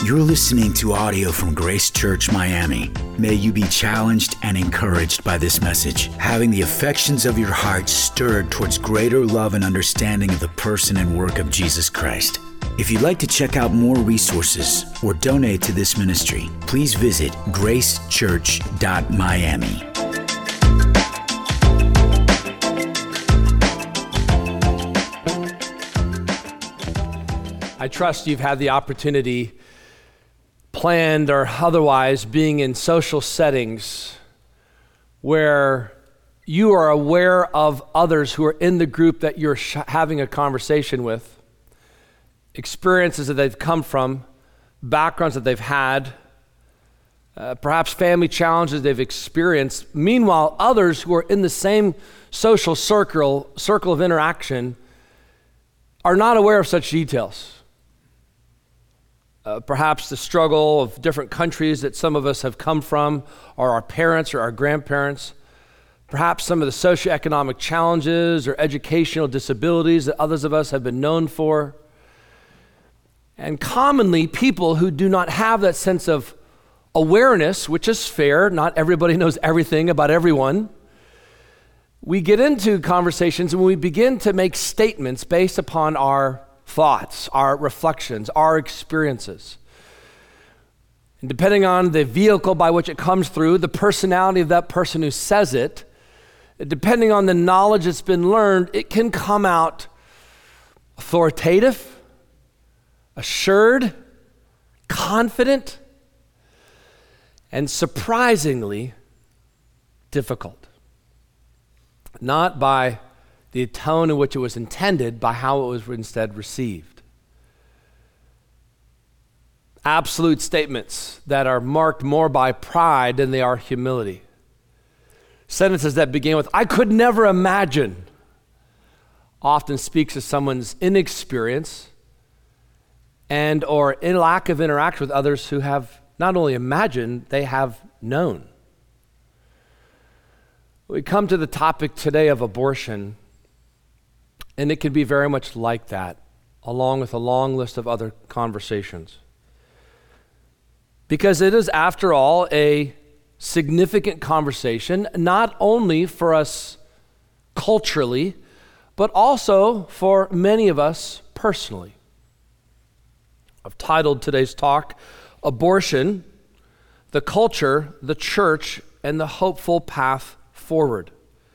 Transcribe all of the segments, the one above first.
You're listening to audio from Grace Church Miami. May you be challenged and encouraged by this message, having the affections of your heart stirred towards greater love and understanding of the person and work of Jesus Christ. If you'd like to check out more resources or donate to this ministry, please visit gracechurch.miami. I trust you've had the opportunity, planned or otherwise, being in social settings where you are aware of others who are in the group that you're having a conversation with, experiences that they've come from, backgrounds that they've had, perhaps family challenges they've experienced. Meanwhile, others who are in the same social circle of interaction are not aware of such details. Perhaps the struggle of different countries that some of us have come from, or our parents or our grandparents. Perhaps some of the socioeconomic challenges or educational disabilities that others of us have been known for. And commonly, people who do not have that sense of awareness, which is fair, not everybody knows everything about everyone. We get into conversations and we begin to make statements based upon our thoughts, our reflections, our experiences. And depending on the vehicle by which it comes through, the personality of that person who says it, depending on the knowledge that's been learned, it can come out authoritative, assured, confident, and surprisingly difficult. Not by the tone in which it was intended, by how it was instead received. Absolute statements that are marked more by pride than they are humility. Sentences that begin with, "I could never imagine," often speaks of someone's inexperience and or in lack of interaction with others who have not only imagined, they have known. We come to the topic today of abortion, and it can be very much like that, along with a long list of other conversations. Because it is, after all, a significant conversation, not only for us culturally, but also for many of us personally. I've titled today's talk, Abortion, the Culture, the Church, and the Hopeful Path Forward.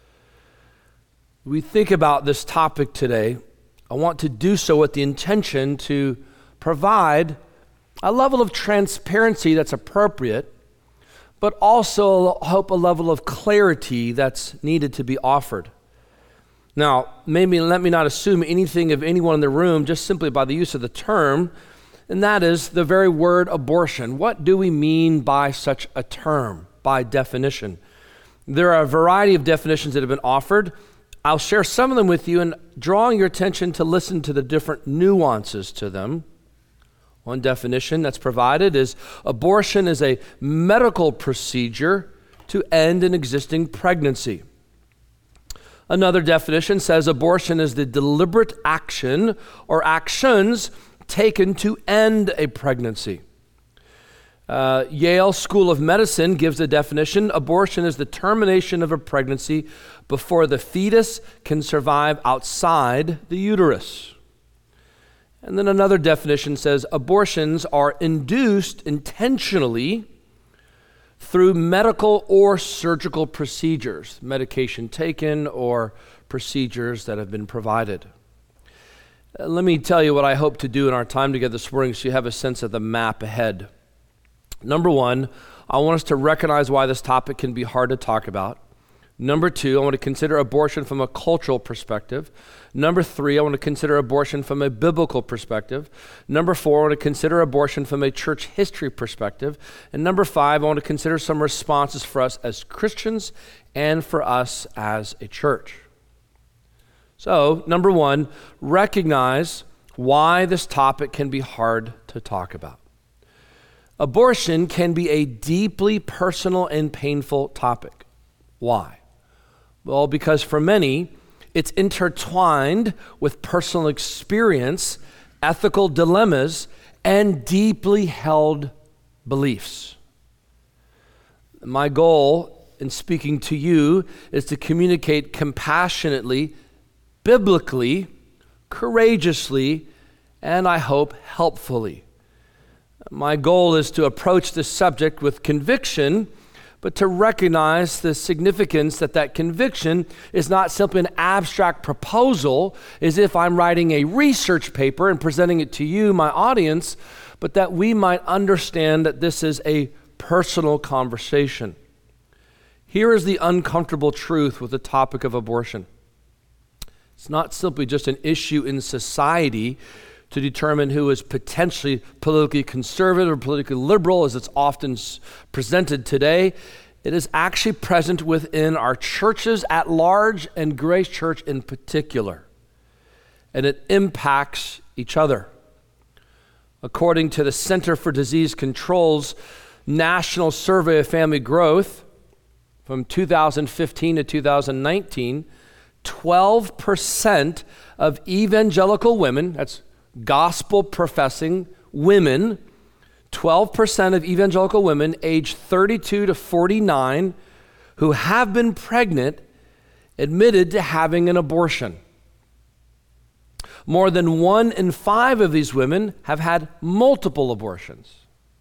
We think about this topic today. I want to do so with the intention to provide a level of transparency that's appropriate, but also hope a level of clarity that's needed to be offered. Now, maybe let me not assume anything of anyone in the room just simply by the use of the term, and that is the very word abortion. What do we mean by such a term, by definition? There are a variety of definitions that have been offered. I'll share some of them with you and drawing your attention to listen to the different nuances to them. One definition that's provided is abortion is a medical procedure to end an existing pregnancy. Another definition says abortion is the deliberate action or actions taken to end a pregnancy. Yale School of Medicine gives the definition, abortion is the termination of a pregnancy before the fetus can survive outside the uterus. And then another definition says abortions are induced intentionally through medical or surgical procedures, medication taken or procedures that have been provided. Let me tell you what I hope to do in our time together this morning so you have a sense of the map ahead. Number one, I want us to recognize why this topic can be hard to talk about. Number two, I want to consider abortion from a cultural perspective. Number three, I want to consider abortion from a biblical perspective. Number four, I want to consider abortion from a church history perspective. And number five, I want to consider some responses for us as Christians and for us as a church. So, number one, recognize why this topic can be hard to talk about. Abortion can be a deeply personal and painful topic. Why? Well, because for many, it's intertwined with personal experience, ethical dilemmas, and deeply held beliefs. My goal in speaking to you is to communicate compassionately, biblically, courageously, and I hope helpfully. My goal is to approach this subject with conviction, but to recognize the significance that conviction is not simply an abstract proposal, as if I'm writing a research paper and presenting it to you, my audience, but that we might understand that this is a personal conversation. Here is the uncomfortable truth with the topic of abortion. It's not simply just an issue in society to determine who is potentially politically conservative or politically liberal, as it's often presented today. It is actually present within our churches at large and Grace Church in particular. And it impacts each other. According to the Center for Disease Control's National Survey of Family Growth from 2015 to 2019, 12% of evangelical women, that's gospel-professing women, 12% of evangelical women aged 32 to 49 who have been pregnant admitted to having an abortion. More than 1 in 5 of these women have had multiple abortions.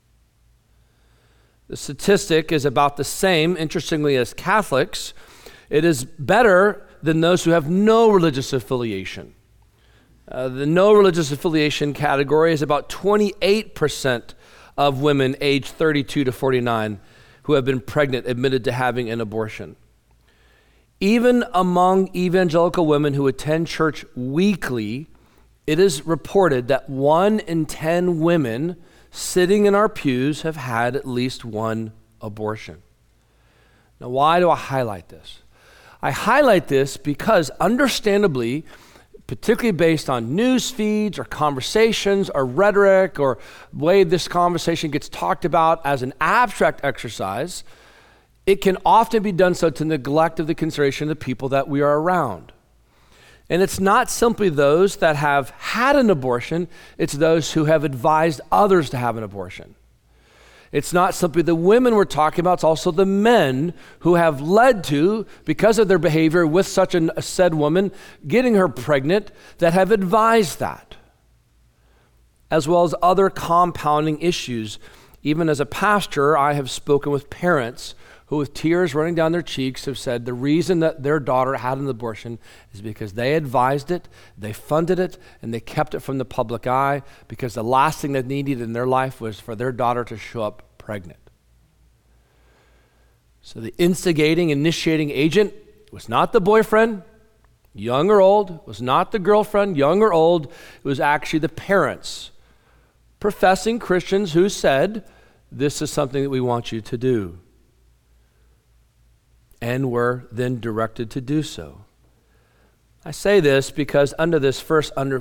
The statistic is about the same, interestingly, as Catholics. It is better than those who have no religious affiliation. The no religious affiliation category is about 28% of women aged 32 to 49 who have been pregnant admitted to having an abortion. Even among evangelical women who attend church weekly, it is reported that 1 in 10 women sitting in our pews have had at least one abortion. Now, why do I highlight this? I highlight this because, understandably, particularly based on news feeds or conversations or rhetoric or the way this conversation gets talked about as an abstract exercise, it can often be done so to neglect of the consideration of the people that we are around. And it's not simply those that have had an abortion, it's those who have advised others to have an abortion. It's not simply the women we're talking about, it's also the men who have led to, because of their behavior with such a said woman, getting her pregnant, that have advised that. As well as other compounding issues. Even as a pastor, I have spoken with parents who, with tears running down their cheeks, have said the reason that their daughter had an abortion is because they advised it, they funded it, and they kept it from the public eye because the last thing they needed in their life was for their daughter to show up pregnant. So the initiating agent was not the boyfriend, young or old, it was not the girlfriend, young or old, it was actually the parents, professing Christians who said, this is something that we want you to do. And were then directed to do so. I say this because under this first heading,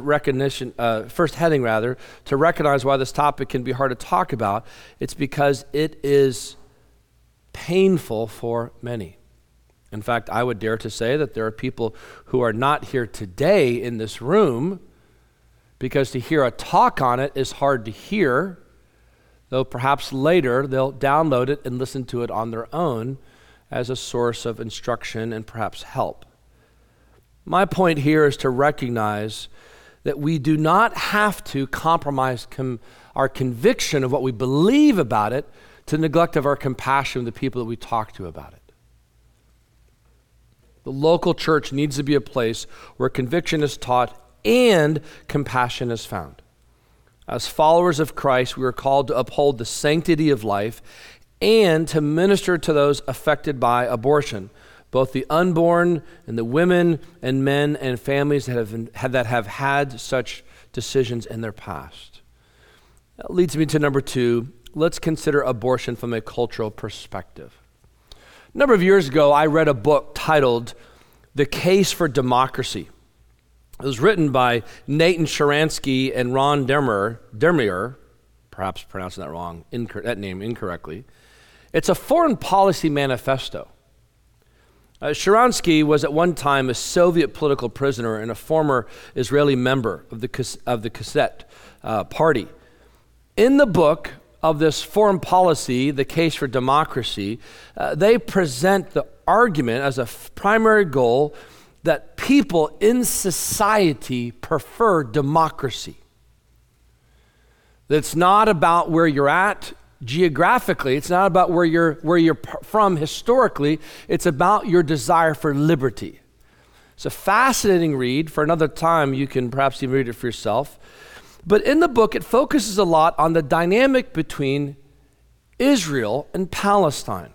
to recognize why this topic can be hard to talk about, it's because it is painful for many. In fact, I would dare to say that there are people who are not here today in this room because to hear a talk on it is hard to hear, though perhaps later they'll download it and listen to it on their own as a source of instruction and perhaps help. My point here is to recognize that we do not have to compromise our conviction of what we believe about it to neglect of our compassion with the people that we talk to about it. The local church needs to be a place where conviction is taught and compassion is found. As followers of Christ, we are called to uphold the sanctity of life and to minister to those affected by abortion, both the unborn and the women and men and families that have had such decisions in their past. That leads me to number 2. Let's consider abortion from a cultural perspective. A number of years ago, I read a book titled The Case for Democracy. It was written by Nathan Sharansky and Ron Dermier, perhaps pronouncing that wrong, that name incorrectly. It's a foreign policy manifesto. Sharansky was at one time a Soviet political prisoner and a former Israeli member of the Knesset party. In the book of this foreign policy, The Case for Democracy, they present the argument as a primary goal that people in society prefer democracy. That it's not about where you're at geographically, it's not about where you're from historically, it's about your desire for liberty. It's a fascinating read. For another time, you can perhaps even read it for yourself. But in the book, it focuses a lot on the dynamic between Israel and Palestine.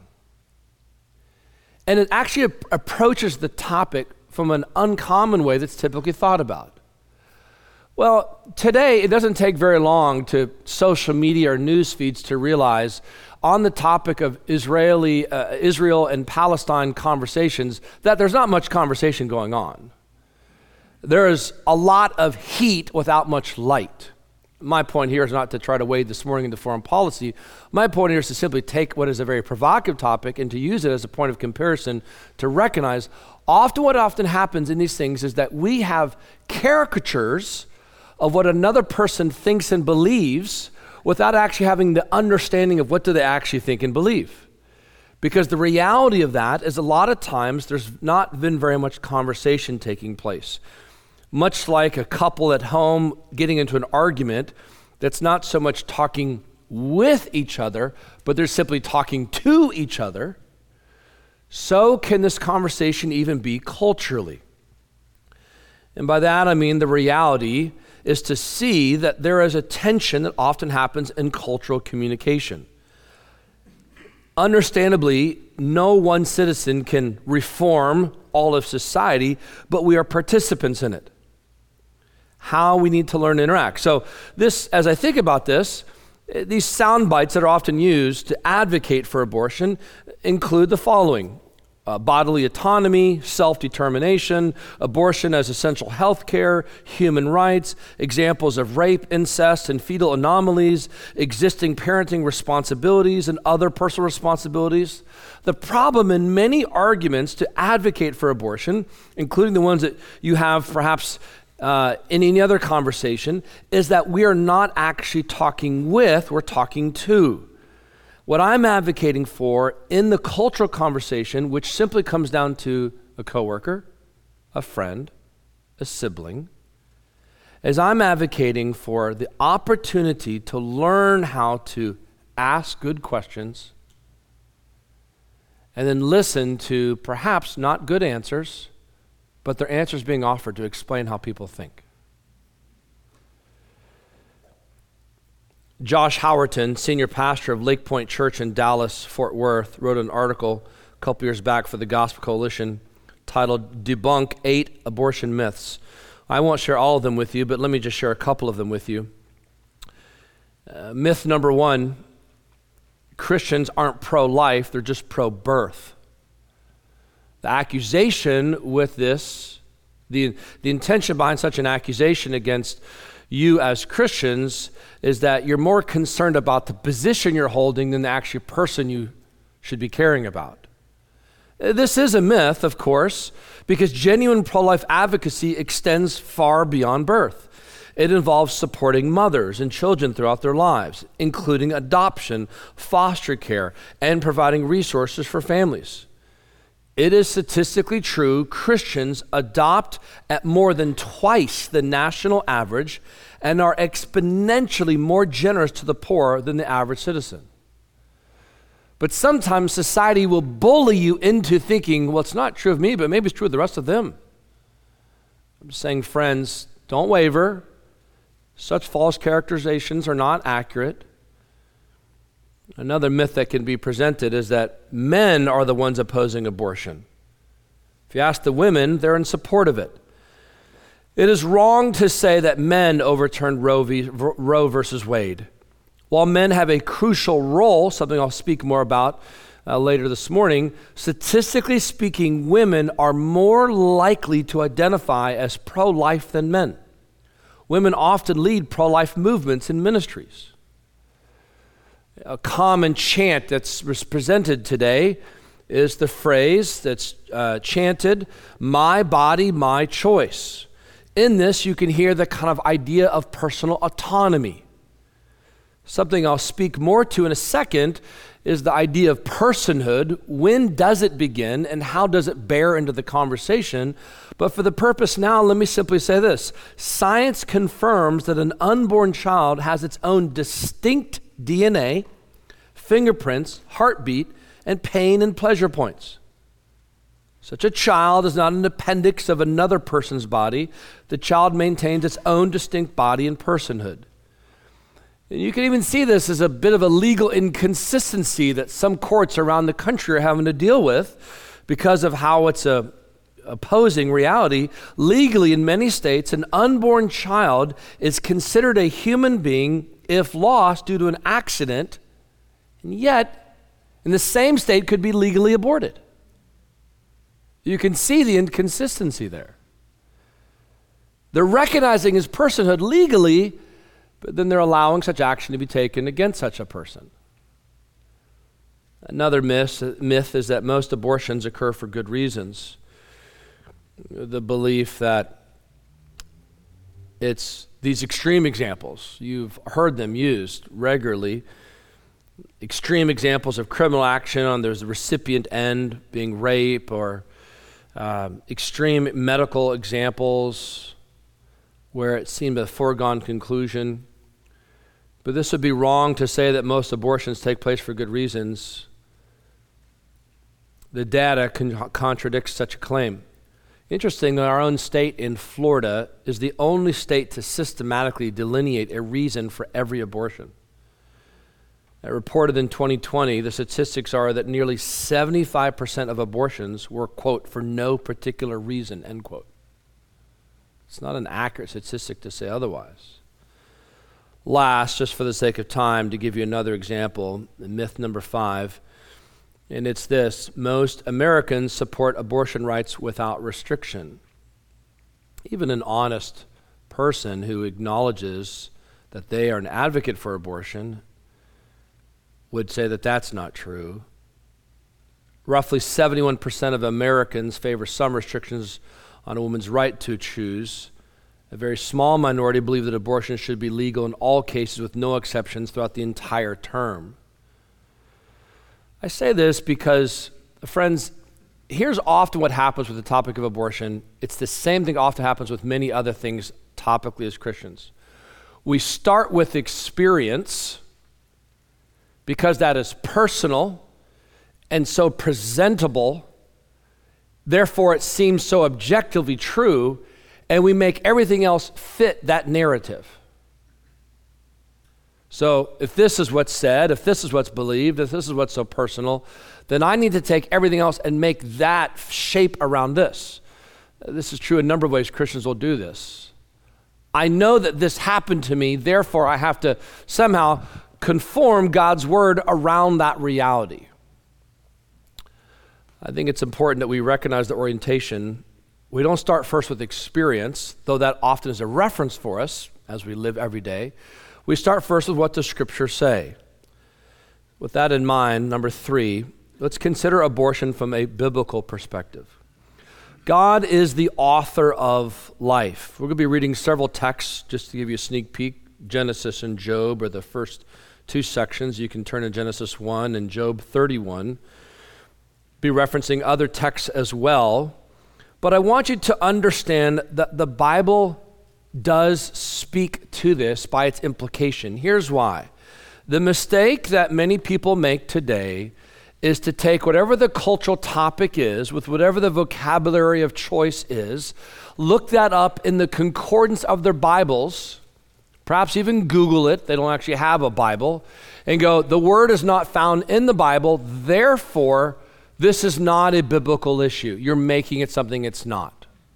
And it actually approaches the topic from an uncommon way that's typically thought about. Well, today, it doesn't take very long to social media or news feeds to realize on the topic of Israel and Palestine conversations that there's not much conversation going on. There is a lot of heat without much light. My point here is not to try to wade this morning into foreign policy. My point here is to simply take what is a very provocative topic and to use it as a point of comparison to recognize what often happens in these things is that we have caricatures of what another person thinks and believes without actually having the understanding of what do they actually think and believe. Because the reality of that is a lot of times there's not been very much conversation taking place. Much like a couple at home getting into an argument that's not so much talking with each other, but they're simply talking to each other, so can this conversation even be culturally. And by that I mean the reality is to see that there is a tension that often happens in cultural communication. Understandably, no one citizen can reform all of society, but we are participants in it. How we need to learn to interact. So this, as I think about this, these sound bites that are often used to advocate for abortion include the following: bodily autonomy, self-determination, abortion as essential health care, human rights, examples of rape, incest, and fetal anomalies, existing parenting responsibilities, and other personal responsibilities. The problem in many arguments to advocate for abortion, including the ones that you have perhaps in any other conversation, is that we are not actually talking with, we're talking to. What I'm advocating for in the cultural conversation, which simply comes down to a coworker, a friend, a sibling, is I'm advocating for the opportunity to learn how to ask good questions and then listen to perhaps not good answers, but their answers being offered to explain how people think. Josh Howerton, senior pastor of Lake Point Church in Dallas, Fort Worth, wrote an article a couple years back for the Gospel Coalition titled "Debunk 8 Abortion Myths." I won't share all of them with you, but let me just share a couple of them with you. Myth number 1, Christians aren't pro-life, they're just pro-birth. The accusation with this, the intention behind such an accusation against you as Christians is that you're more concerned about the position you're holding than the actual person you should be caring about. This is a myth, of course, because genuine pro-life advocacy extends far beyond birth. It involves supporting mothers and children throughout their lives, including adoption, foster care, and providing resources for families. It is statistically true Christians adopt at more than twice the national average and are exponentially more generous to the poor than the average citizen. But sometimes society will bully you into thinking, well, it's not true of me, but maybe it's true of the rest of them. I'm saying, friends, don't waver. Such false characterizations are not accurate. Another myth that can be presented is that men are the ones opposing abortion. If you ask the women, they're in support of it. It is wrong to say that men overturned Roe versus Wade. While men have a crucial role, something I'll speak more about later this morning, statistically speaking, women are more likely to identify as pro-life than men. Women often lead pro-life movements and ministries. A common chant that's presented today is the phrase that's chanted, "My body, my choice." In this, you can hear the kind of idea of personal autonomy. Something I'll speak more to in a second is the idea of personhood. When does it begin and how does it bear into the conversation? But for the purpose now, let me simply say this. Science confirms that an unborn child has its own distinct DNA, fingerprints, heartbeat, and pain and pleasure points. Such a child is not an appendix of another person's body. The child maintains its own distinct body and personhood. And you can even see this as a bit of a legal inconsistency that some courts around the country are having to deal with because of how it's opposing reality. Legally, in many states, an unborn child is considered a human being if lost due to an accident, and yet, in the same state, could be legally aborted. You can see the inconsistency there. They're recognizing his personhood legally, but then they're allowing such action to be taken against such a person. Another myth is that most abortions occur for good reasons. The belief that it's these extreme examples, you've heard them used regularly, extreme examples of criminal action on there's the recipient end being rape, or extreme medical examples where it seemed a foregone conclusion. But this would be wrong to say that most abortions take place for good reasons. The data contradicts such a claim. Interesting that our own state in Florida is the only state to systematically delineate a reason for every abortion. Reported in 2020, the statistics are that nearly 75% of abortions were, quote, for no particular reason, end quote. It's not an accurate statistic to say otherwise. Last, just for the sake of time, to give you another example, myth number 5, and it's this: most Americans support abortion rights without restriction. Even an honest person who acknowledges that they are an advocate for abortion would say that that's not true. Roughly 71% of Americans favor some restrictions on a woman's right to choose. A very small minority believe that abortion should be legal in all cases with no exceptions throughout the entire term. I say this because, friends, here's often what happens with the topic of abortion. It's the same thing often happens with many other things topically as Christians. We start with experience because that is personal and so presentable, therefore it seems so objectively true, and we make everything else fit that narrative. So if this is what's said, if this is what's believed, if this is what's so personal, then I need to take everything else and make that shape around this. This is true in a number of ways. Christians will do this. I know that this happened to me, therefore I have to somehow conform God's word around that reality. I think it's important that we recognize the orientation. We don't start first with experience, though that often is a reference for us as we live every day. We start first with what the scriptures say. With that in mind, number 3, let's consider abortion from a biblical perspective. God is the author of life. We're going to be reading several texts just to give you a sneak peek. Genesis and Job are the first 2 sections. You can turn to Genesis 1 and Job 31. Be referencing other texts as well. But I want you to understand that the Bible does speak to this by its implication. Here's why. The mistake that many people make today is to take whatever the cultural topic is, with whatever the vocabulary of choice is, look that up in the concordance of their Bibles, perhaps even Google it, they don't actually have a Bible, and go, the word is not found in the Bible, therefore this is not a biblical issue. You're making it something it's not.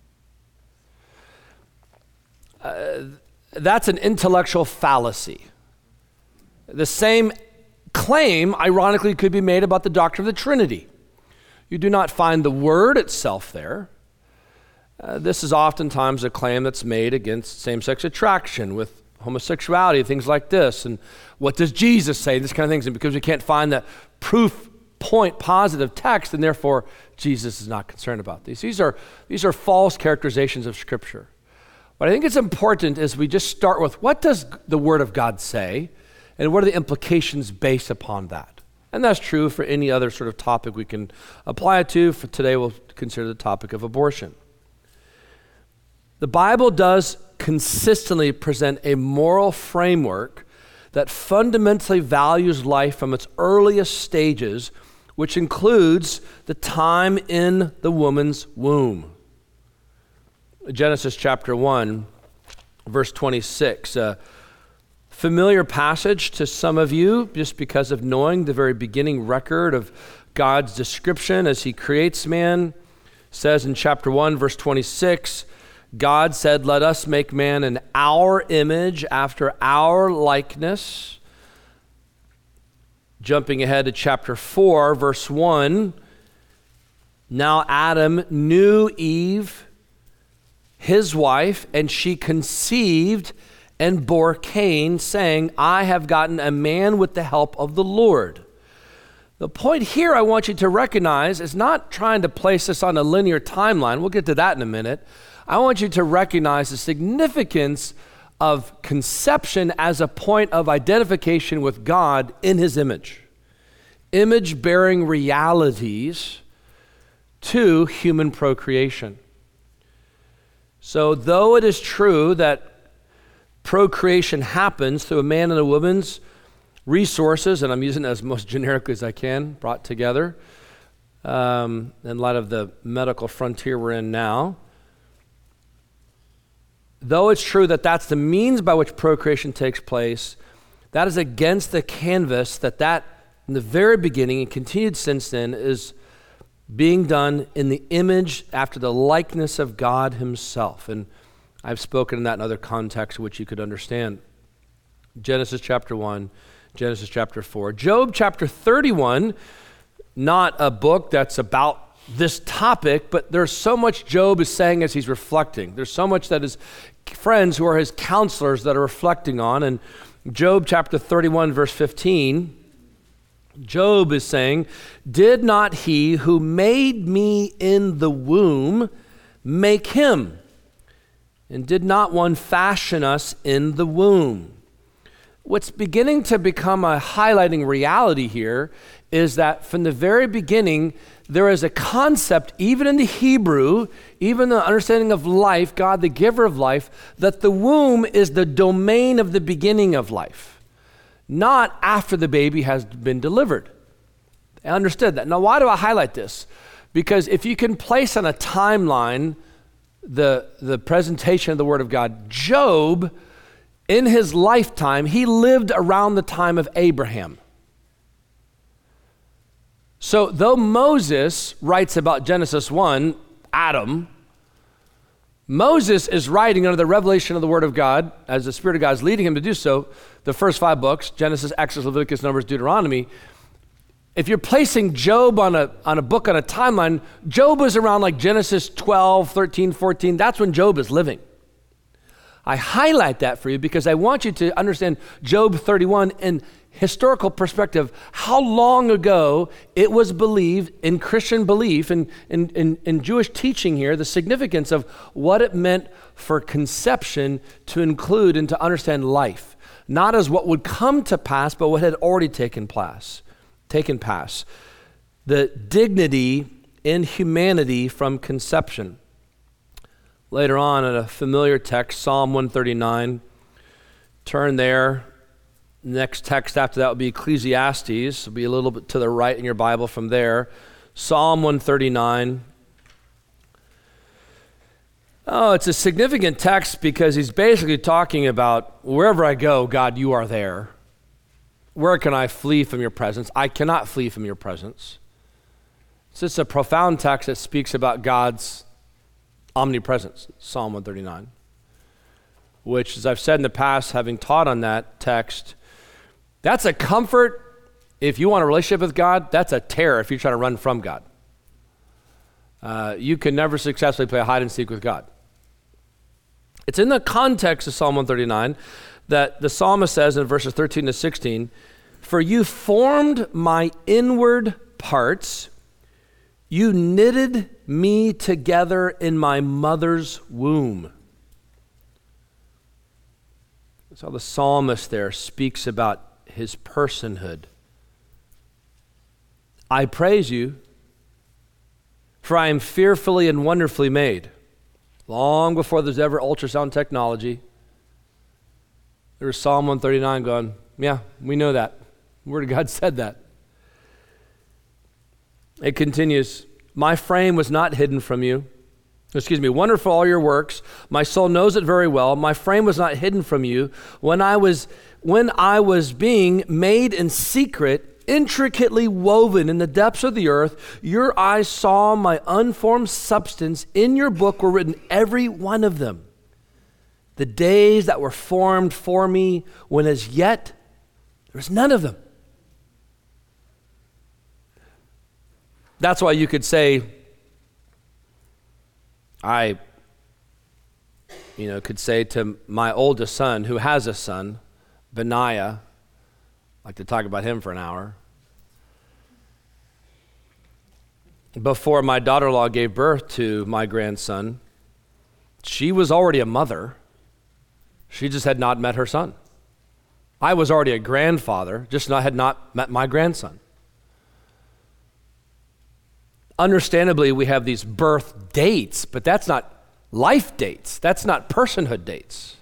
That's an intellectual fallacy. The same claim, ironically, could be made about the doctrine of the Trinity. You do not find the word itself there. This is oftentimes a claim that's made against same-sex attraction with homosexuality, things like this. And what does Jesus say? This kind of things. And because we can't find that proof point positive text, and therefore Jesus is not concerned about these. These are false characterizations of Scripture. What I think it's important is we just start with what does the Word of God say, And what are the implications based upon that? And that's true for any other sort of topic we can apply it to. For today, we'll consider the topic of abortion. The Bible does consistently present a moral framework that fundamentally values life from its earliest stages, which includes the time in the woman's womb. Genesis chapter 1, verse 26, a familiar passage to some of you just because of knowing the very beginning record of God's description as he creates man. It says in chapter 1, verse 26, God said, "Let us make man in our image, after our likeness." Jumping ahead to chapter 4, verse 1, now Adam knew Eve, his wife, and she conceived and bore Cain, saying, "I have gotten a man with the help of the Lord." The point here I want you to recognize is not trying to place this on a linear timeline. We'll get to that in a minute. I want you to recognize the significance of conception as a point of identification with God in his image. Image-bearing realities to human procreation. So though it is true that procreation happens through a man and a woman's resources, and I'm using it as most generically as I can, brought together, in light of the medical frontier we're in now, though it's true that that's the means by which procreation takes place, that is against the canvas that in the very beginning and continued since then is being done in the image after the likeness of God himself. And I've spoken in that in other contexts which you could understand. Genesis chapter 1, Genesis chapter 4. Job chapter 31, not a book that's about this topic, but there's so much Job is saying as he's reflecting. There's so much that his friends who are his counselors that are reflecting on. And Job chapter 31, verse 15, Job is saying, "Did not he who made me in the womb make him? And did not one fashion us in the womb?" What's beginning to become a highlighting reality here is that from the very beginning, there is a concept, even in the Hebrew, even the understanding of life, God the giver of life, that the womb is the domain of the beginning of life, not after the baby has been delivered. I understood that. Now, why do I highlight this? Because if you can place on a timeline the presentation of the Word of God, Job, in his lifetime, he lived around the time of Abraham. So though Moses writes about Genesis 1, Adam, Moses is writing under the revelation of the Word of God, as the Spirit of God is leading him to do so, the first 5 books, Genesis, Exodus, Leviticus, Numbers, Deuteronomy. If you're placing Job on a book on a timeline, Job is around like Genesis 12, 13, 14. That's when Job is living. I highlight that for you because I want you to understand Job 31 in historical perspective, how long ago it was believed in Christian belief and in Jewish teaching here, the significance of what it meant for conception to include and to understand life, not as what would come to pass, but what had already taken pass. The dignity in humanity from conception. Later on in a familiar text, Psalm 139, turn there. Next text after that will be Ecclesiastes. It'll be a little bit to the right in your Bible from there. Psalm 139. Oh, it's a significant text because he's basically talking about wherever I go, God, you are there. Where can I flee from your presence? I cannot flee from your presence. It's just a profound text that speaks about God's omnipresence, Psalm 139, which, as I've said in the past, having taught on that text, that's a comfort if you want a relationship with God. That's a terror if you're trying to run from God. You can never successfully play hide and seek with God. It's in the context of Psalm 139 that the psalmist says in verses 13 to 16, "For you formed my inward parts, you knitted me together in my mother's womb." So the psalmist there speaks about his personhood. I praise you, for I am fearfully and wonderfully made. Long before there's ever ultrasound technology, there was Psalm 139 going, yeah, we know that. The Word of God said that. It continues, my frame was not hidden from you. Wonderful all your works. My soul knows it very well. My frame was not hidden from you. When I was being made in secret, intricately woven in the depths of the earth, your eyes saw my unformed substance. In your book were written every one of them. The days that were formed for me, when as yet there was none of them. That's why you could say, I could say to my oldest son, who has a son, Benaiah, I like to talk about him for an hour. Before my daughter-in-law gave birth to my grandson, she was already a mother. She just had not met her son. I was already a grandfather, just had not met my grandson. Understandably, we have these birth dates, but that's not life dates. That's not personhood dates.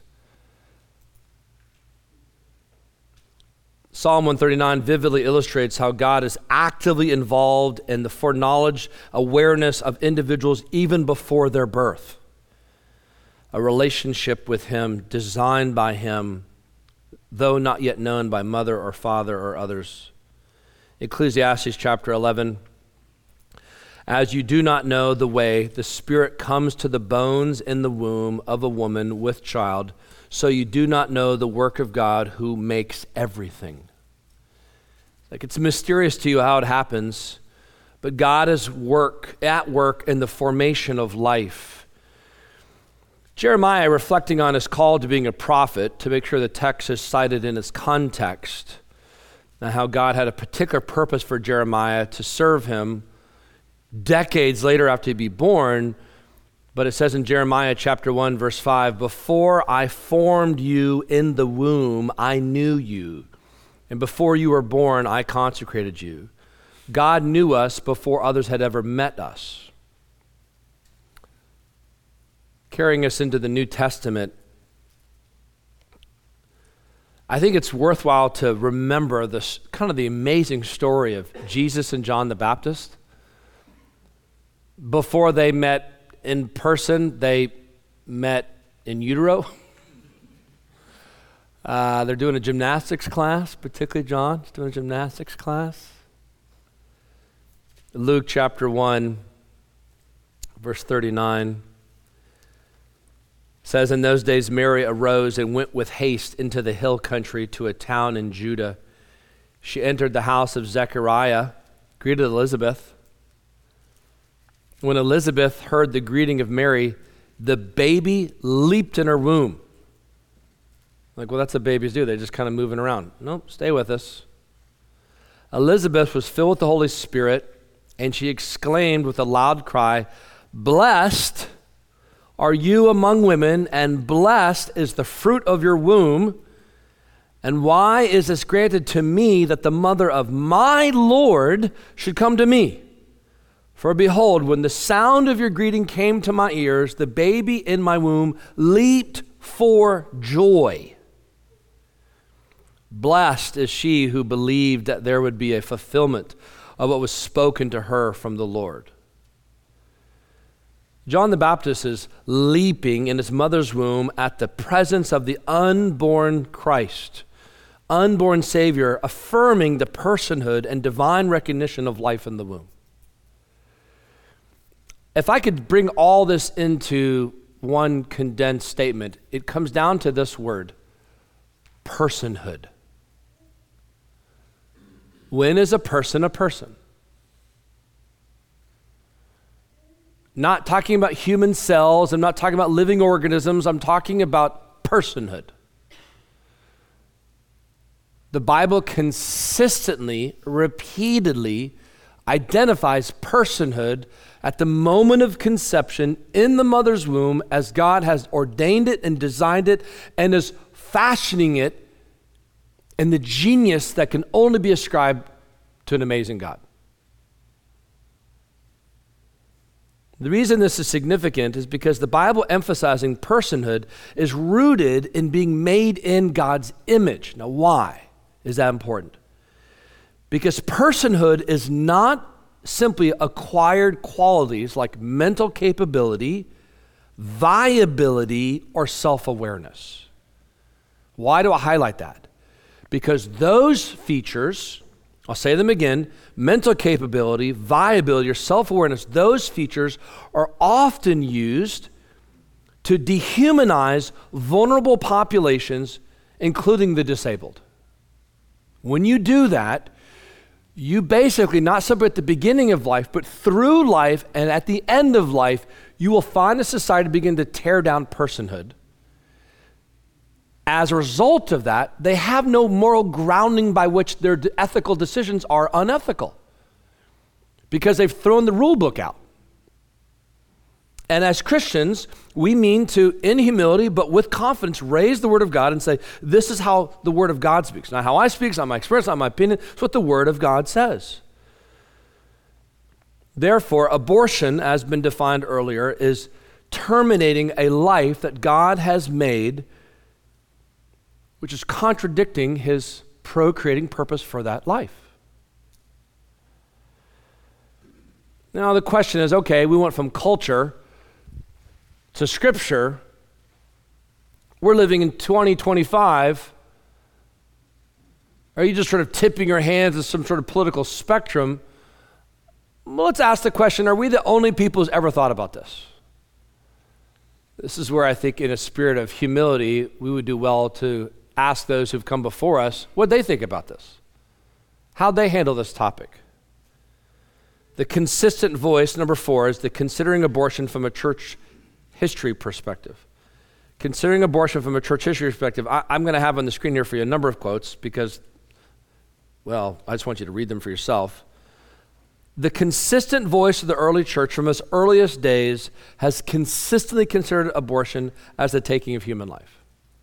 Psalm 139 vividly illustrates how God is actively involved in the foreknowledge, awareness of individuals even before their birth. A relationship with him, designed by him, though not yet known by mother or father or others. Ecclesiastes chapter 11, as you do not know the way the Spirit comes to the bones in the womb of a woman with child, so you do not know the work of God who makes everything. It's mysterious to you how it happens, but God is at work in the formation of life. Jeremiah, reflecting on his call to being a prophet, to make sure the text is cited in its context, and how God had a particular purpose for Jeremiah to serve him decades later after he'd be born. But it says in Jeremiah chapter 1, verse 5, before I formed you in the womb, I knew you. And before you were born, I consecrated you. God knew us before others had ever met us. Carrying us into the New Testament, I think it's worthwhile to remember this kind of the amazing story of Jesus and John the Baptist. Before they met in person, they met in utero. They're doing a gymnastics class, particularly John's doing a gymnastics class. Luke chapter 1, verse 39 says, in those days Mary arose and went with haste into the hill country to a town in Judah. She entered the house of Zechariah, greeted Elizabeth. When Elizabeth heard the greeting of Mary, the baby leaped in her womb. Well, that's what babies do. They're just kind of moving around. Nope, stay with us. Elizabeth was filled with the Holy Spirit, and she exclaimed with a loud cry, blessed are you among women, and blessed is the fruit of your womb. And why is this granted to me that the mother of my Lord should come to me? For behold, when the sound of your greeting came to my ears, the baby in my womb leaped for joy. Blessed is she who believed that there would be a fulfillment of what was spoken to her from the Lord. John the Baptist is leaping in his mother's womb at the presence of the unborn Christ, unborn Savior, affirming the personhood and divine recognition of life in the womb. If I could bring all this into one condensed statement, it comes down to this word, personhood. When is a person a person? Not talking about human cells, I'm not talking about living organisms, I'm talking about personhood. The Bible consistently, repeatedly identifies personhood at the moment of conception in the mother's womb as God has ordained it and designed it and is fashioning it and the genius that can only be ascribed to an amazing God. The reason this is significant is because the Bible emphasizing personhood is rooted in being made in God's image. Now, why is that important? Because personhood is not simply acquired qualities like mental capability, viability, or self-awareness. Why do I highlight that? Because those features, I'll say them again, mental capability, viability, or self-awareness, those features are often used to dehumanize vulnerable populations, including the disabled. When you do that, you basically, not simply at the beginning of life, but through life and at the end of life, you will find a society begin to tear down personhood. As a result of that, they have no moral grounding by which their ethical decisions are unethical because they've thrown the rule book out. And as Christians, we mean to, in humility, but with confidence, raise the Word of God and say, this is how the Word of God speaks. Not how I speak, it's not my experience, not my opinion. It's what the Word of God says. Therefore, abortion, as been defined earlier, is terminating a life that God has made, which is contradicting his procreating purpose for that life. Now the question is, okay, we went from culture to Scripture. We're living in 2025. Are you just sort of tipping your hands at some sort of political spectrum? Well, let's ask the question, are we the only people who's ever thought about this? This is where I think in a spirit of humility, we would do well to ask those who've come before us what they think about this, how'd they handle this topic. The consistent voice, number 4, is the considering abortion from a church history perspective. Considering abortion from a church history perspective, I'm going to have on the screen here for you a number of quotes because, well, I just want you to read them for yourself. The consistent voice of the early church from its earliest days has consistently considered abortion as the taking of human life.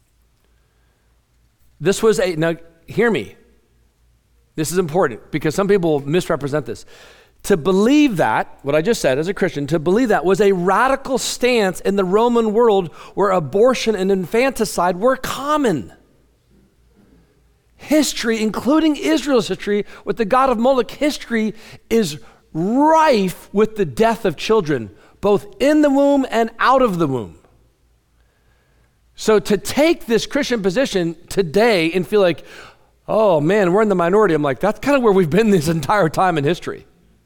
This was now hear me. This is important because some people misrepresent this. To believe that, what I just said as a Christian, to believe that was a radical stance in the Roman world where abortion and infanticide were common. History, including Israel's history with the god of Moloch, history is rife with the death of children, both in the womb and out of the womb. So to take this Christian position today and feel like, oh man, we're in the minority, I'm like, that's kind of where we've been this entire time in history.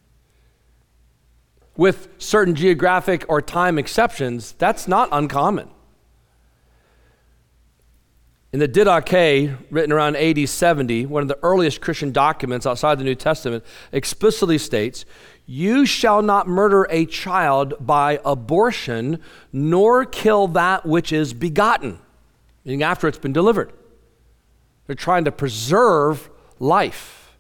With certain geographic or time exceptions, that's not uncommon. In the Didache, written around AD 70, one of the earliest Christian documents outside the New Testament, explicitly states, "You shall not murder a child by abortion, nor kill that which is begotten," meaning after it's been delivered. They're trying to preserve life.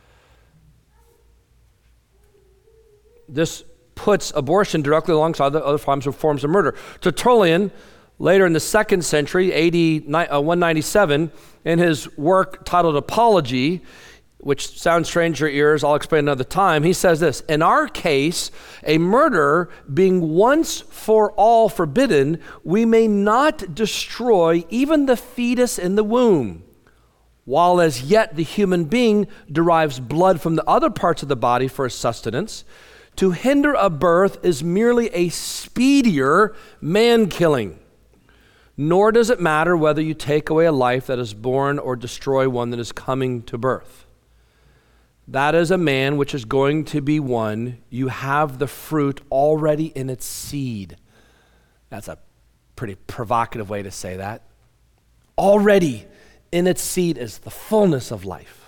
This puts abortion directly alongside the other forms of murder. Tertullian, later in the 2nd century, AD 197, in his work titled Apology, which sounds strange to your ears, I'll explain another time, he says this: in our case, a murder being once for all forbidden, we may not destroy even the fetus in the womb, while as yet the human being derives blood from the other parts of the body for sustenance. To hinder a birth is merely a speedier man-killing. Nor does it matter whether you take away a life that is born or destroy one that is coming to birth. That is a man which is going to be one. You have the fruit already in its seed. That's a pretty provocative way to say that. Already in its seed is the fullness of life.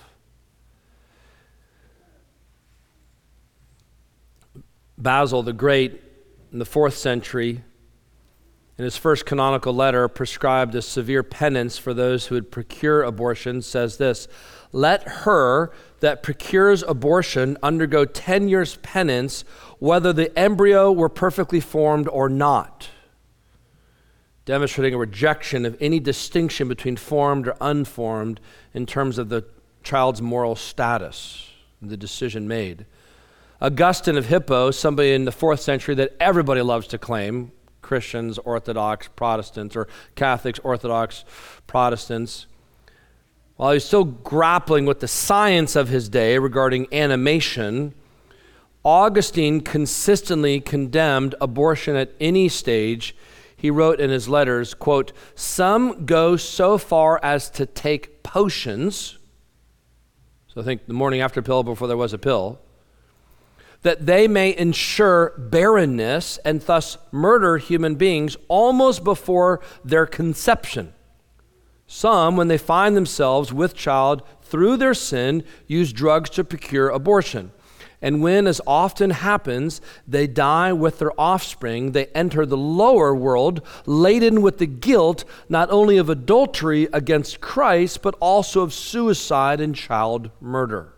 Basil the Great, in the 4th century, in his first canonical letter, prescribed a severe penance for those who would procure abortion, says this: "Let her that procures abortion undergo 10 years penance, whether the embryo were perfectly formed or not." demonstrating a rejection of any distinction between formed or unformed in terms of the child's moral status, the decision made. Augustine of Hippo, somebody in the 4th century that everybody loves to claim, Christians, Orthodox, Protestants, or Catholics, Orthodox, Protestants, while he's still grappling with the science of his day regarding animation, Augustine consistently condemned abortion at any stage. He wrote in his letters, quote, "Some go so far as to take potions," so I think the morning after pill before there was a pill, "that they may ensure barrenness and thus murder human beings almost before their conception. Some, when they find themselves with child through their sin, use drugs to procure abortion. And when, as often happens, they die with their offspring, they enter the lower world laden with the guilt not only of adultery against Christ, but also of suicide and child murder."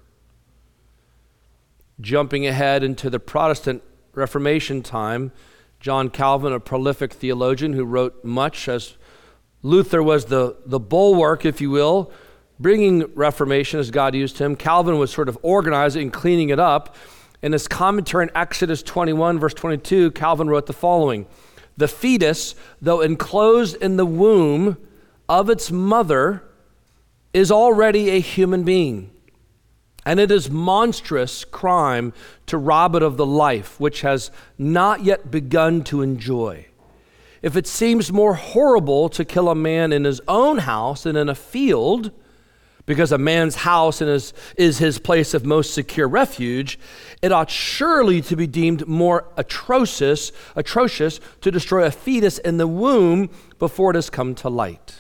Jumping ahead into the Protestant Reformation time, John Calvin, a prolific theologian who wrote much, as Luther was the bulwark, if you will, bringing Reformation as God used him. Calvin was sort of organizing and cleaning it up. In his commentary in Exodus 21, verse 22, Calvin wrote the following: "The fetus, though enclosed in the womb of its mother, is already a human being. And it is monstrous crime to rob it of the life which has not yet begun to enjoy. If it seems more horrible to kill a man in his own house than in a field, because a man's house is his place of most secure refuge, it ought surely to be deemed more atrocious to destroy a fetus in the womb before it has come to light."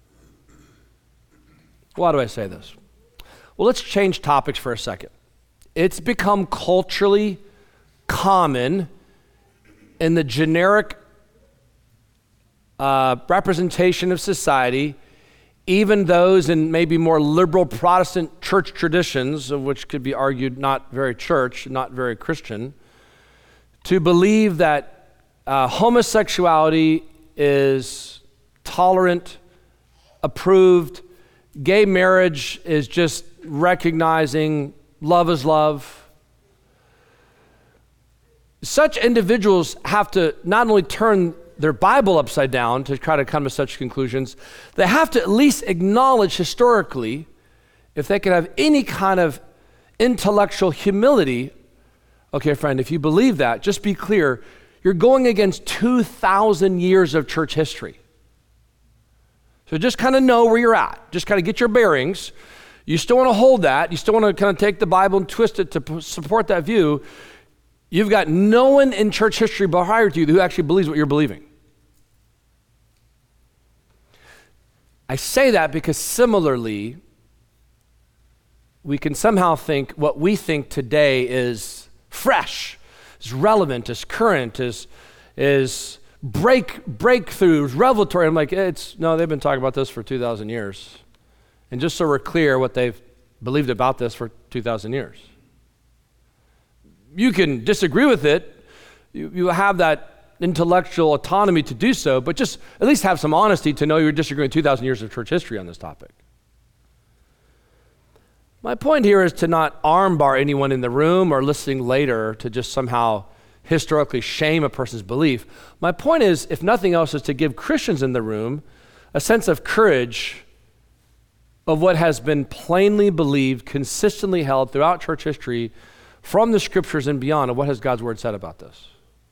Why do I say this? Well, let's change topics for a second. It's become culturally common in the generic representation of society, even those in maybe more liberal Protestant church traditions, of which could be argued not very church, not very Christian, to believe that homosexuality is tolerant, approved, gay marriage is just recognizing love is love. Such individuals have to not only turn their Bible upside down to try to come to such conclusions, they have to at least acknowledge historically, if they can have any kind of intellectual humility, okay, friend, if you believe that, just be clear, you're going against 2,000 years of church history. So just kind of know where you're at. Just kind of get your bearings. You still want to hold that. You still want to kind of take the Bible and twist it to support that view. You've got no one in church history prior to you who actually believes what you're believing. I say that because similarly, we can somehow think what we think today is fresh, is relevant, is current, is breakthroughs, revelatory. I'm like, no, they've been talking about this for 2,000 years. And just so we're clear what they've believed about this for 2,000 years. You can disagree with it. You have that intellectual autonomy to do so, but just at least have some honesty to know you're disagreeing with 2,000 years of church history on this topic. My point here is to not armbar anyone in the room or listening later to just somehow historically shame a person's belief. My point is, if nothing else, is to give Christians in the room a sense of courage of what has been plainly believed, consistently held throughout church history from the scriptures and beyond, of what has God's word said about this.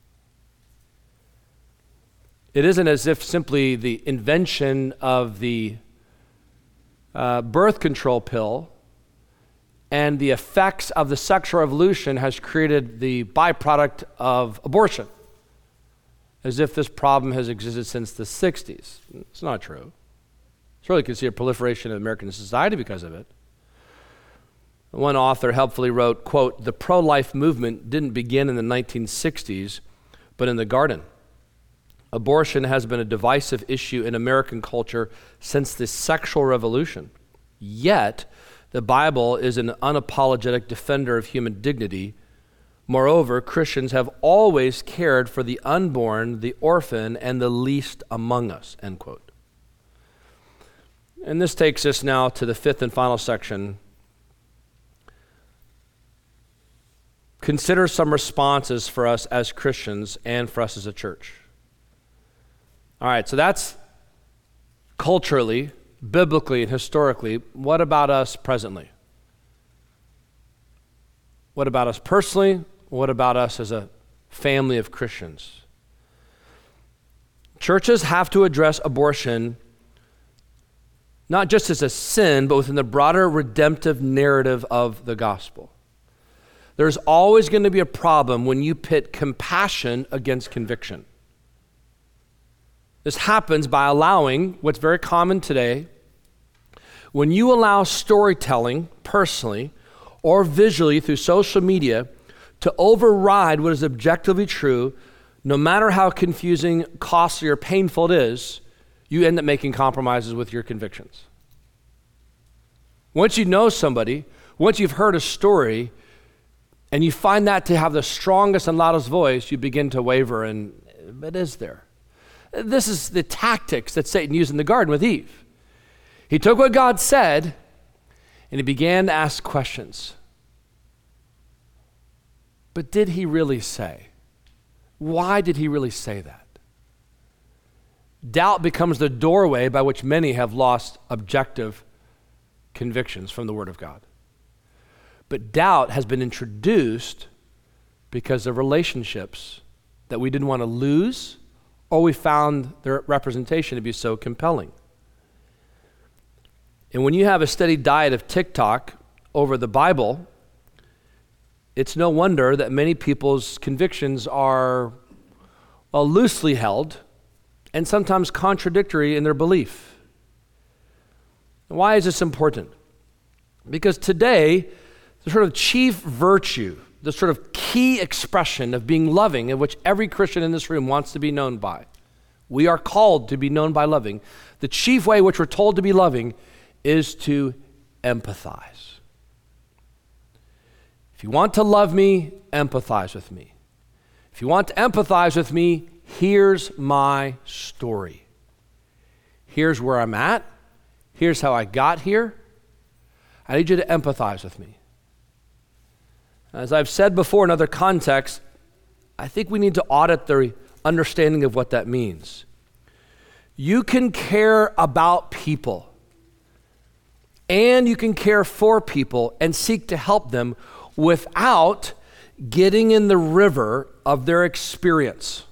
It isn't as if simply the invention of the birth control pill and the effects of the sexual revolution has created the byproduct of abortion, as if this problem has existed since the 60s. It's not true. Surely you can see a proliferation of American society because of it. One author helpfully wrote, quote, "The pro-life movement didn't begin in the 1960s, but in the garden. Abortion has been a divisive issue in American culture since the sexual revolution. Yet, the Bible is an unapologetic defender of human dignity, Moreover, Christians have always cared for the unborn, the orphan, and the least among us, end quote. And this takes us now to the fifth and final section. Consider some responses for us as Christians and for us as a church. All right, so that's culturally, biblically, and historically. What about us presently? What about us personally? What about us as a family of Christians? Churches have to address abortion not just as a sin, but within the broader redemptive narrative of the gospel. There's always going to be a problem when you pit compassion against conviction. This happens by allowing what's very common today. When you allow storytelling personally or visually through social media to override what is objectively true, no matter how confusing, costly, or painful it is, you end up making compromises with your convictions. Once you know somebody, once you've heard a story, and you find that to have the strongest and loudest voice, you begin to waver, and it is there. This is the tactics that Satan used in the garden with Eve. He took what God said, and he began to ask questions. But did he really say? Why did he really say that? Doubt becomes the doorway by which many have lost objective convictions from the Word of God. But doubt has been introduced because of relationships that we didn't want to lose, or we found their representation to be so compelling. And when you have a steady diet of TikTok over the Bible, it's no wonder that many people's convictions are loosely held and sometimes contradictory in their belief. Why is this important? Because today, the sort of chief virtue, the sort of key expression of being loving, in which every Christian in this room wants to be known by, we are called to be known by loving. The chief way which we're told to be loving is to empathize. If you want to love me, empathize with me. If you want to empathize with me, here's my story. Here's where I'm at. Here's how I got here. I need you to empathize with me. As I've said before in other contexts, I think we need to audit the understanding of what that means. You can care about people, and you can care for people and seek to help them without getting in the river of their experience,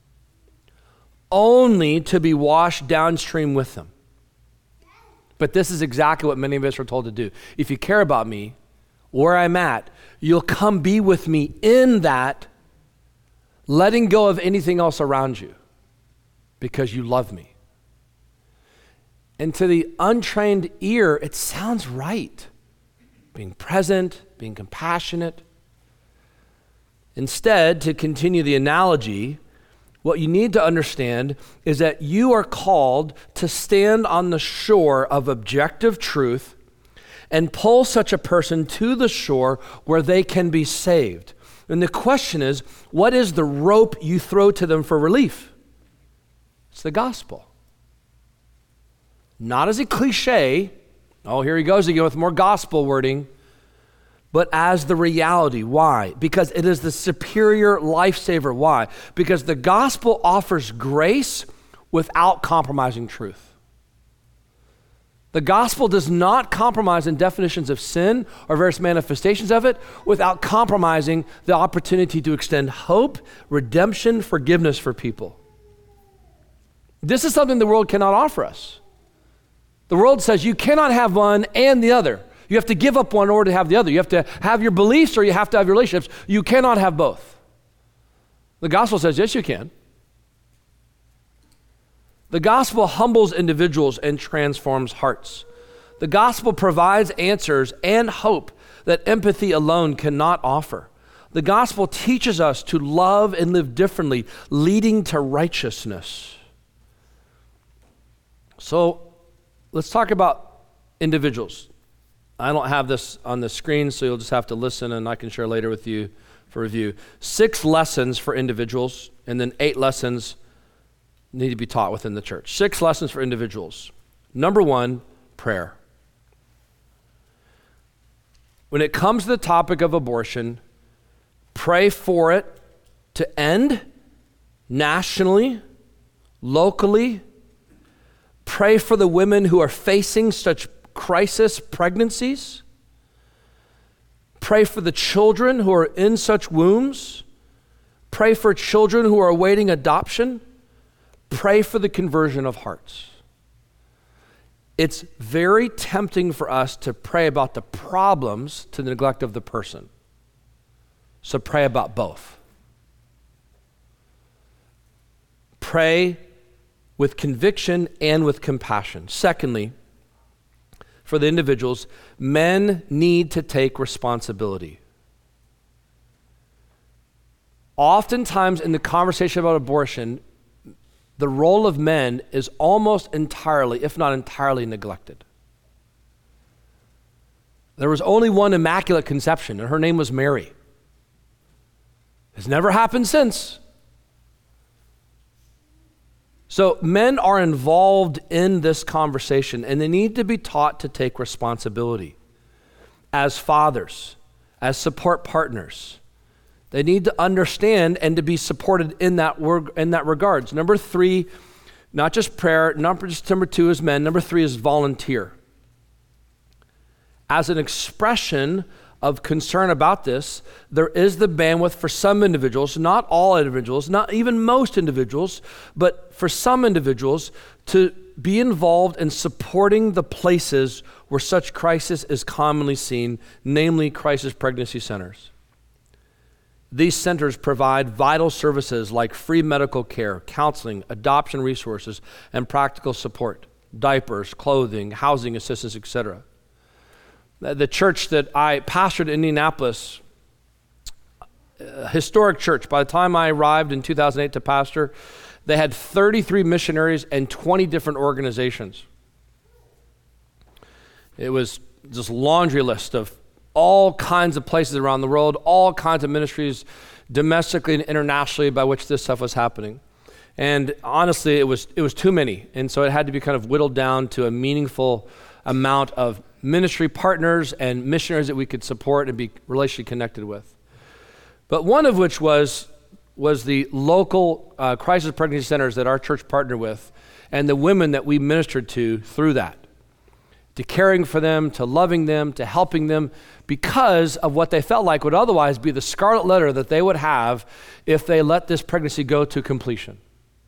only to be washed downstream with them. But this is exactly what many of us are told to do. If you care about me, where I'm at, you'll come be with me in that, letting go of anything else around you because you love me. And to the untrained ear, it sounds right. Being present, being compassionate. Instead, to continue the analogy, what you need to understand is that you are called to stand on the shore of objective truth and pull such a person to the shore where they can be saved. And the question is, what is the rope you throw to them for relief? It's the gospel. Not as a cliche, oh, here he goes again with more gospel wording, but as the reality. Why? Because it is the superior lifesaver. Why? Because the gospel offers grace without compromising truth. The gospel does not compromise in definitions of sin or various manifestations of it without compromising the opportunity to extend hope, redemption, forgiveness for people. This is something the world cannot offer us. The world says you cannot have one and the other. You have to give up one in order to have the other. You have to have your beliefs or you have to have your relationships. You cannot have both. The gospel says, yes, you can. The gospel humbles individuals and transforms hearts. The gospel provides answers and hope that empathy alone cannot offer. The gospel teaches us to love and live differently, leading to righteousness. So let's talk about individuals. I don't have this on the screen, so you'll just have to listen, and I can share later with you for review. 6 lessons for individuals, and then 8 lessons need to be taught within the church. 6 lessons for individuals. Number 1, prayer. When it comes to the topic of abortion, pray for it to end nationally, locally. Pray for the women who are facing such crisis pregnancies. Pray for the children who are in such wombs. Pray for children who are awaiting adoption. Pray for the conversion of hearts. It's very tempting for us to pray about the problems to the neglect of the person. So pray about both. Pray with conviction and with compassion. Secondly, for the individuals, men need to take responsibility. Oftentimes in the conversation about abortion, the role of men is almost entirely, if not entirely, neglected. There was only one immaculate conception, and her name was Mary. It's never happened since. So men are involved in this conversation, and they need to be taught to take responsibility. As fathers, as support partners, they need to understand and to be supported in that regards. Number 3, not just prayer. Number 2 is men. Number 3 is volunteer. As an expression of concern about this, there is the bandwidth for some individuals, not all individuals, not even most individuals, but for some individuals to be involved in supporting the places where such crisis is commonly seen, namely crisis pregnancy centers. These centers provide vital services like free medical care, counseling, adoption resources, and practical support, diapers, clothing, housing assistance, etc. The church that I pastored in Indianapolis, a historic church, by the time I arrived in 2008 to pastor, they had 33 missionaries and 20 different organizations. It was just a laundry list of all kinds of places around the world, all kinds of ministries, domestically and internationally, by which this stuff was happening. And honestly, it was too many. And so it had to be kind of whittled down to a meaningful amount of ministry partners and missionaries that we could support and be relationally connected with. But one of which was the local crisis pregnancy centers that our church partnered with, and the women that we ministered to through that, to caring for them, to loving them, to helping them, because of what they felt like would otherwise be the scarlet letter that they would have if they let this pregnancy go to completion.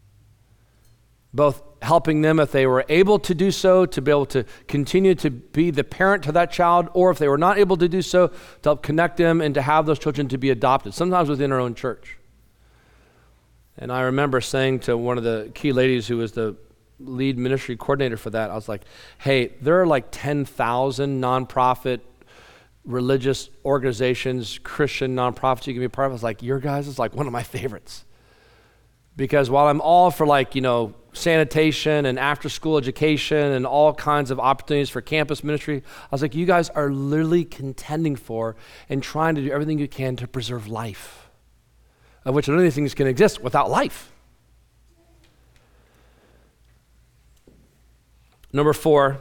Both helping them if they were able to do so, to be able to continue to be the parent to that child, or if they were not able to do so, to help connect them and to have those children to be adopted, sometimes within our own church. And I remember saying to one of the key ladies who was the lead ministry coordinator for that, I was like, hey, there are like 10,000 nonprofit religious organizations, Christian nonprofits you can be a part of. I was like, your guys is like one of my favorites. Because while I'm all for sanitation and after school education and all kinds of opportunities for campus ministry, I was like, you guys are literally contending for and trying to do everything you can to preserve life, of which none of these things can exist without life. Number 4,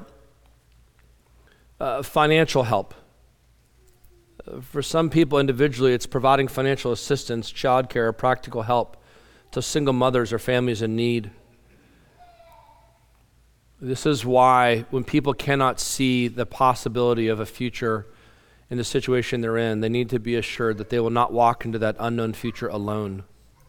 financial help. For some people individually, it's providing financial assistance, childcare, practical help to single mothers or families in need. This is why when people cannot see the possibility of a future in the situation they're in, they need to be assured that they will not walk into that unknown future alone.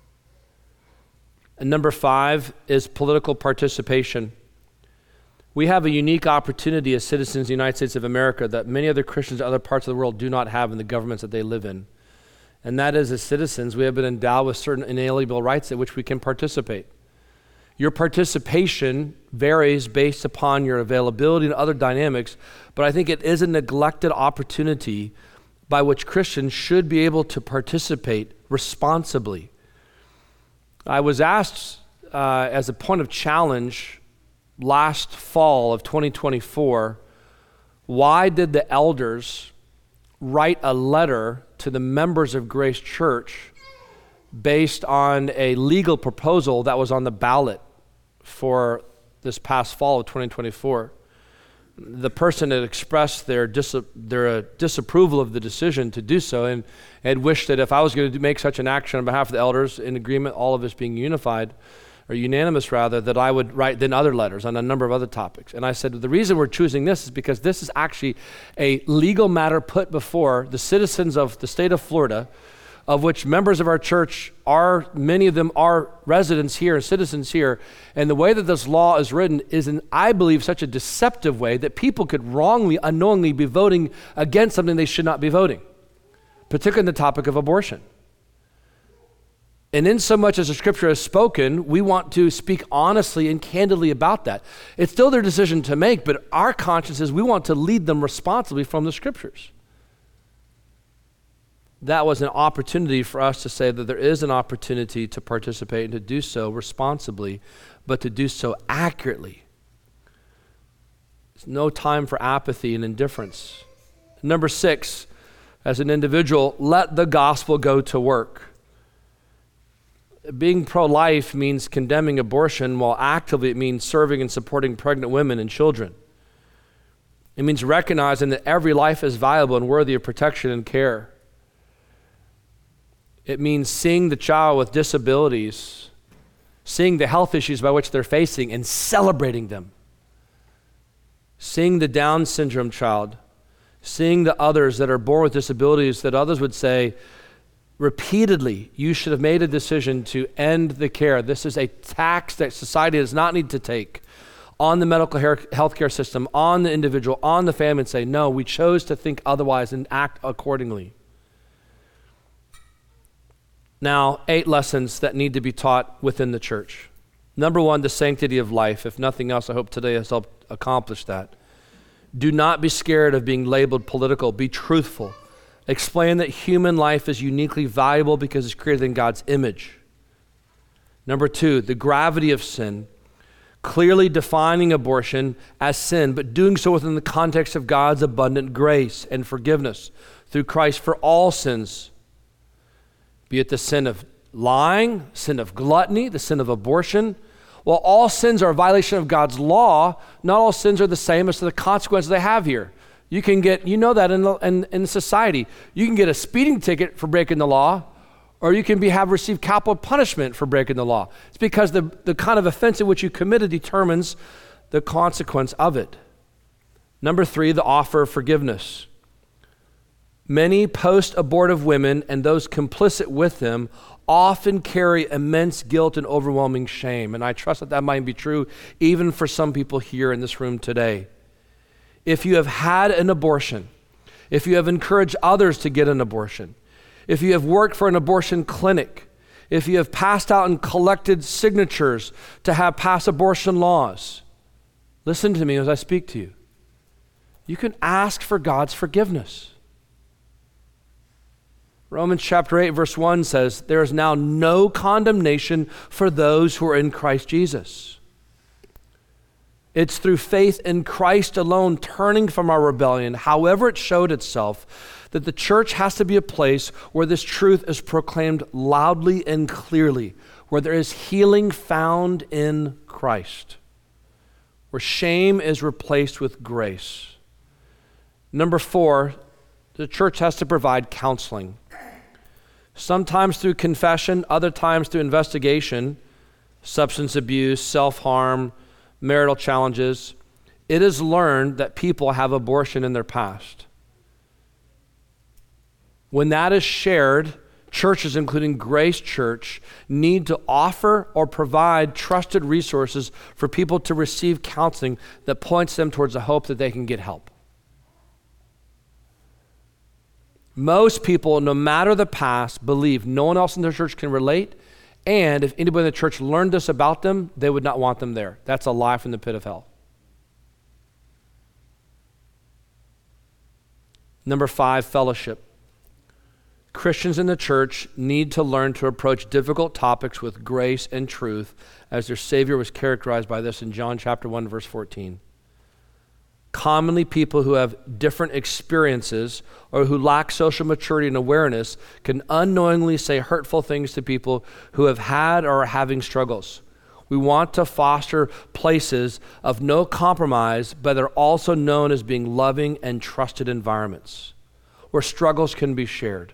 And number 5 is political participation. We have a unique opportunity as citizens of the United States of America that many other Christians in other parts of the world do not have in the governments that they live in. And that is, as citizens, we have been endowed with certain inalienable rights at which we can participate. Your participation varies based upon your availability and other dynamics, but I think it is a neglected opportunity by which Christians should be able to participate responsibly. I was asked as a point of challenge last fall of 2024, why did the elders write a letter to the members of Grace Church based on a legal proposal that was on the ballot for this past fall of 2024. The person had expressed their disapproval of the decision to do so, and had wished that if I was going to make such an action on behalf of the elders, in agreement, all of us being unified, or unanimous rather, that I would write then other letters on a number of other topics. And I said, the reason we're choosing this is because this is actually a legal matter put before the citizens of the state of Florida, of which members of our church are, many of them are residents here and citizens here. And the way that this law is written is, I believe, such a deceptive way that people could wrongly, unknowingly be voting against something they should not be voting, particularly in the topic of abortion. And in so much as the scripture has spoken, we want to speak honestly and candidly about that. It's still their decision to make, but our conscience is we want to lead them responsibly from the scriptures. That was an opportunity for us to say that there is an opportunity to participate and to do so responsibly, but to do so accurately. There's no time for apathy and indifference. Number 6, as an individual, let the gospel go to work. Being pro-life means condemning abortion, while actively it means serving and supporting pregnant women and children. It means recognizing that every life is valuable and worthy of protection and care. It means seeing the child with disabilities, seeing the health issues by which they're facing and celebrating them. Seeing the Down syndrome child, seeing the others that are born with disabilities that others would say, repeatedly, you should have made a decision to end the care. This is a tax that society does not need to take on the medical health care system, on the individual, on the family, and say, no, we chose to think otherwise and act accordingly. Now, 8 lessons that need to be taught within the church. Number 1, the sanctity of life. If nothing else, I hope today has helped accomplish that. Do not be scared of being labeled political. Be truthful. Explain that human life is uniquely valuable because it's created in God's image. Number 2, the gravity of sin. Clearly defining abortion as sin, but doing so within the context of God's abundant grace and forgiveness through Christ for all sins. Be it the sin of lying, sin of gluttony, the sin of abortion. While all sins are a violation of God's law, not all sins are the same as to the consequences they have here. You can get, you know that in society, you can get a speeding ticket for breaking the law, or you can receive capital punishment for breaking the law. It's because the kind of offense in which you committed determines the consequence of it. Number 3, the offer of forgiveness. Many post-abortive women and those complicit with them often carry immense guilt and overwhelming shame. And I trust that might be true even for some people here in this room today. If you have had an abortion, if you have encouraged others to get an abortion, if you have worked for an abortion clinic, if you have passed out and collected signatures to have passed abortion laws, listen to me as I speak to you. You can ask for God's forgiveness. Romans chapter 8, verse 1 says, there is now no condemnation for those who are in Christ Jesus. It's through faith in Christ alone, turning from our rebellion, however it showed itself, that the church has to be a place where this truth is proclaimed loudly and clearly, where there is healing found in Christ, where shame is replaced with grace. Number 4, the church has to provide counseling. Sometimes through confession, other times through investigation, substance abuse, self-harm, marital challenges. It is learned that people have abortion in their past. When that is shared, churches, including Grace Church, need to offer or provide trusted resources for people to receive counseling that points them towards the hope that they can get help. Most people, no matter the past, believe no one else in their church can relate, and if anybody in the church learned this about them, they would not want them there. That's a lie from the pit of hell. Number 5, fellowship. Christians in the church need to learn to approach difficult topics with grace and truth, as their Savior was characterized by this in John chapter 1, verse 14. Commonly, people who have different experiences or who lack social maturity and awareness can unknowingly say hurtful things to people who have had or are having struggles. We want to foster places of no compromise, but they're also known as being loving and trusted environments where struggles can be shared.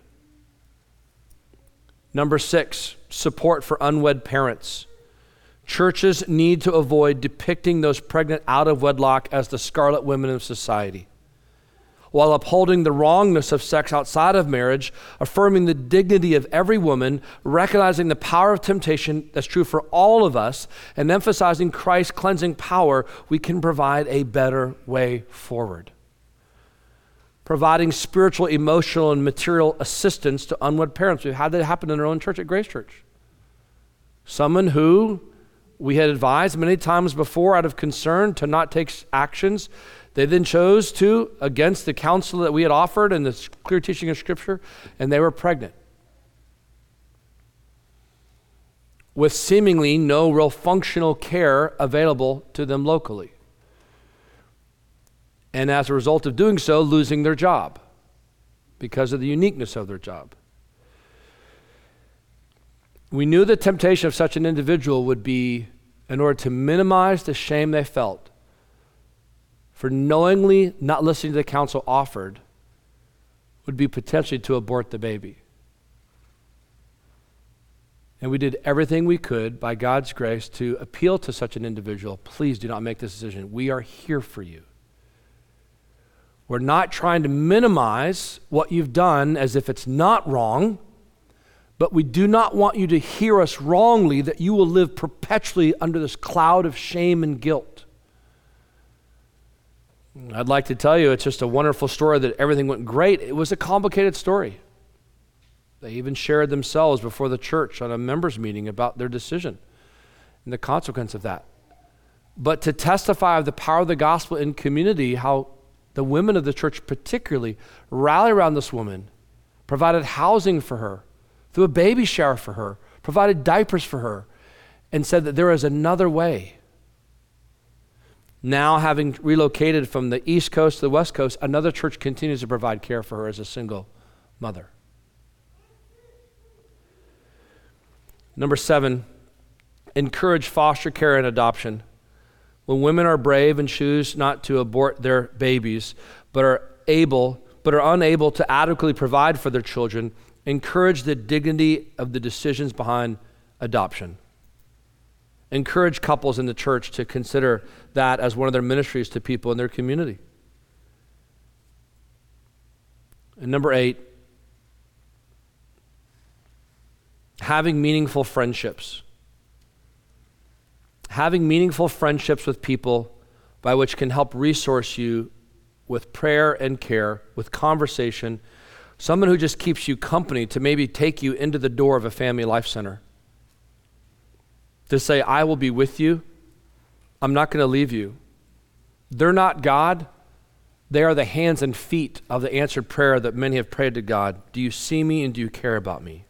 Number 6, support for unwed parents. Churches need to avoid depicting those pregnant out of wedlock as the scarlet women of society, while upholding the wrongness of sex outside of marriage, affirming the dignity of every woman, recognizing the power of temptation that's true for all of us, and emphasizing Christ's cleansing power. We can provide a better way forward. Providing spiritual, emotional, and material assistance to unwed parents. We've had that happen in our own church at Grace Church. Someone who we had advised many times before out of concern to not take actions. They then chose to, against the counsel that we had offered and the clear teaching of Scripture, and they were pregnant with seemingly no real functional care available to them locally. And as a result of doing so, losing their job because of the uniqueness of their job. We knew the temptation of such an individual would be, in order to minimize the shame they felt for knowingly not listening to the counsel offered, would be potentially to abort the baby. And we did everything we could by God's grace to appeal to such an individual. Please do not make this decision. We are here for you. We're not trying to minimize what you've done as if it's not wrong, but we do not want you to hear us wrongly, that you will live perpetually under this cloud of shame and guilt. I'd like to tell you it's just a wonderful story that everything went great. It was a complicated story. They even shared themselves before the church on a members meeting about their decision and the consequence of that. But to testify of the power of the gospel in community, how the women of the church particularly rallied around this woman, provided housing for her, threw a baby shower for her, provided diapers for her, and said that there is another way. Now, having relocated from the East Coast to the West Coast, another church continues to provide care for her as a single mother. Number 7, encourage foster care and adoption. When women are brave and choose not to abort their babies, but are unable to adequately provide for their children, encourage the dignity of the decisions behind adoption. Encourage couples in the church to consider that as one of their ministries to people in their community. And number 8, having meaningful friendships. Having meaningful friendships with people by which can help resource you with prayer and care, with conversation, someone who just keeps you company to maybe take you into the door of a family life center. To say, I will be with you. I'm not going to leave you. They're not God. They are the hands and feet of the answered prayer that many have prayed to God. Do you see me and do you care about me?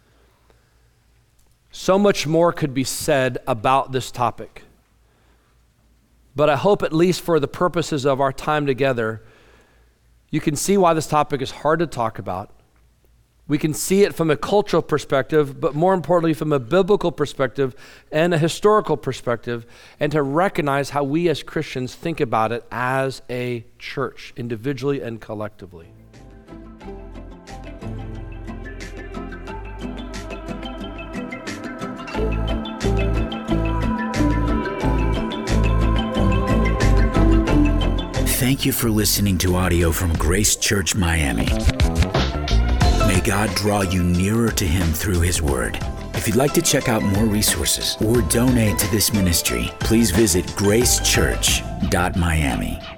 So much more could be said about this topic. But I hope, at least for the purposes of our time together, you can see why this topic is hard to talk about. We can see it from a cultural perspective, but more importantly from a biblical perspective and a historical perspective, and to recognize how we as Christians think about it as a church, individually and collectively. Thank you for listening to audio from Grace Church Miami. May God draw you nearer to Him through His Word. If you'd like to check out more resources or donate to this ministry, please visit gracechurch.miami.